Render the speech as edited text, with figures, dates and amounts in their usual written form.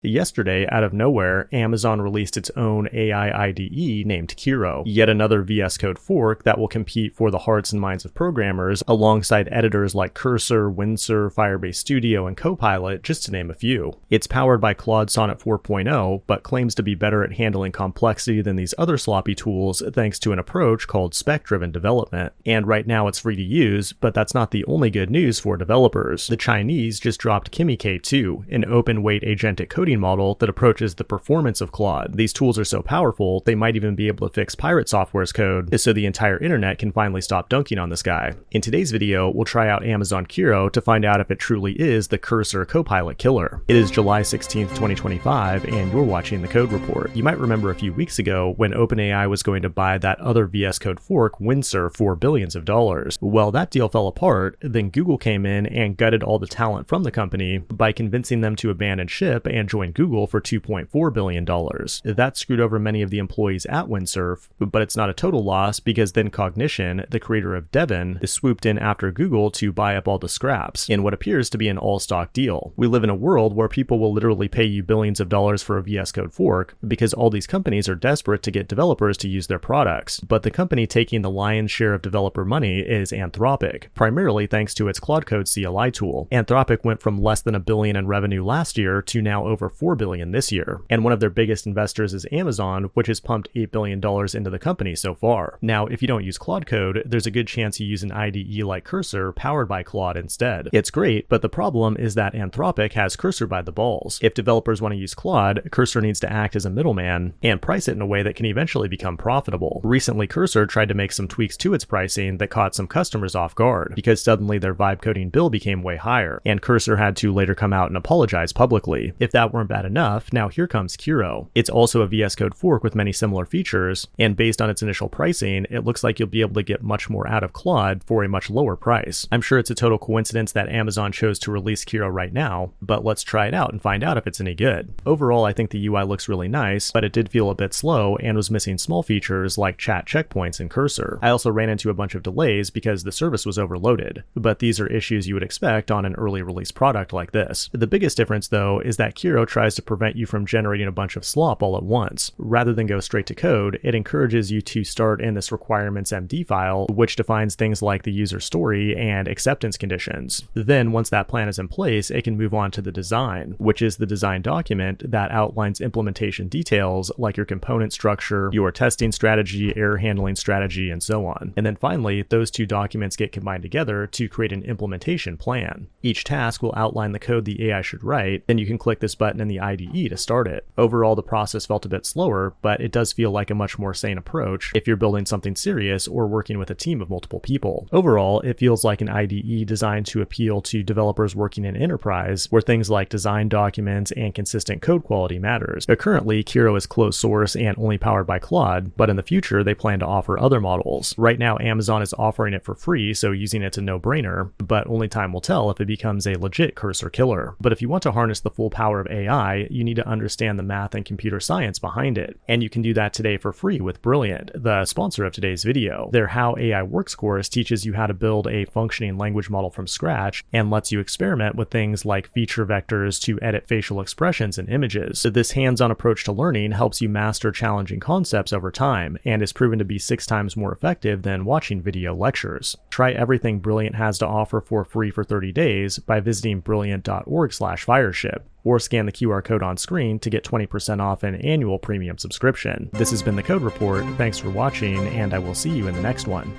Yesterday, out of nowhere, Amazon released its own AI IDE named Kiro, yet another VS Code fork that will compete for the hearts and minds of programmers alongside editors like Cursor, Windsurf, Firebase Studio, and Copilot, just to name a few. It's powered by Claude Sonnet 4.0, but claims to be better at handling complexity than these other sloppy tools thanks to an approach called spec-driven development. And right now it's free to use, but that's not the only good news for developers. The Chinese just dropped Kimi K2, an open-weight agentic coding model that approaches the performance of Claude. These tools are so powerful, they might even be able to fix Pirate Software's code so the entire internet can finally stop dunking on this guy. In today's video, we'll try out Amazon Kiro to find out if it truly is the Cursor Copilot killer. It is July 16th, 2025, and you're watching The Code Report. You might remember a few weeks ago when OpenAI was going to buy that other VS Code fork, Windsurf, for billions of dollars. Well, that deal fell apart, then Google came in and gutted all the talent from the company by convincing them to abandon ship and join Google for $2.4 billion. That screwed over many of the employees at Windsurf, but it's not a total loss because then Cognition, the creator of Devin, swooped in after Google to buy up all the scraps in what appears to be an all-stock deal. We live in a world where people will literally pay you billions of dollars for a VS Code fork because all these companies are desperate to get developers to use their products. But the company taking the lion's share of developer money is Anthropic, primarily thanks to its Claude Code CLI tool. Anthropic went from less than $1 billion in revenue last year to now over $4 billion this year, and one of their biggest investors is Amazon, which has pumped $8 billion into the company so far. Now, if you don't use Claude Code, there's a good chance you use an IDE like Cursor powered by Claude instead. It's great, but the problem is that Anthropic has Cursor by the balls. If developers want to use Claude, Cursor needs to act as a middleman and price it in a way that can eventually become profitable. Recently, Cursor tried to make some tweaks to its pricing that caught some customers off guard because suddenly their vibe coding bill became way higher, and Cursor had to later come out and apologize publicly. If that weren't bad enough, now here comes Kiro. It's also a VS Code fork with many similar features, and based on its initial pricing, it looks like you'll be able to get much more out of Claude for a much lower price. I'm sure it's a total coincidence that Amazon chose to release Kiro right now, but let's try it out and find out if it's any good. Overall, I think the UI looks really nice, but it did feel a bit slow and was missing small features like chat checkpoints in Cursor. I also ran into a bunch of delays because the service was overloaded, but these are issues you would expect on an early release product like this. The biggest difference, though, is that Kiro tries to prevent you from generating a bunch of slop all at once. Rather than go straight to code, it encourages you to start in this requirements MD file, which defines things like the user story and acceptance conditions. Then, once that plan is in place, it can move on to the design, which is the design document that outlines implementation details like your component structure, your testing strategy, error handling strategy, and so on. And then finally, those two documents get combined together to create an implementation plan. Each task will outline the code the AI should write, then you can click this button in the IDE to start it. Overall, the process felt a bit slower, but it does feel like a much more sane approach if you're building something serious or working with a team of multiple people. Overall, it feels like an IDE designed to appeal to developers working in enterprise, where things like design documents and consistent code quality matters. But currently, Kiro is closed source and only powered by Claude, but in the future, they plan to offer other models. Right now, Amazon is offering it for free, so using it's a no-brainer, but only time will tell if it becomes a legit Cursor killer. But if you want to harness the full power of AI, you need to understand the math and computer science behind it. And you can do that today for free with Brilliant, the sponsor of today's video. Their How AI Works course teaches you how to build a functioning language model from scratch and lets you experiment with things like feature vectors to edit facial expressions and images. So this hands-on approach to learning helps you master challenging concepts over time and is proven to be 6 times more effective than watching video lectures. Try everything Brilliant has to offer for free for 30 days by visiting brilliant.org/fireship. Or scan the QR code on screen to get 20% off an annual premium subscription. This has been The Code Report. Thanks for watching, and I will see you in the next one.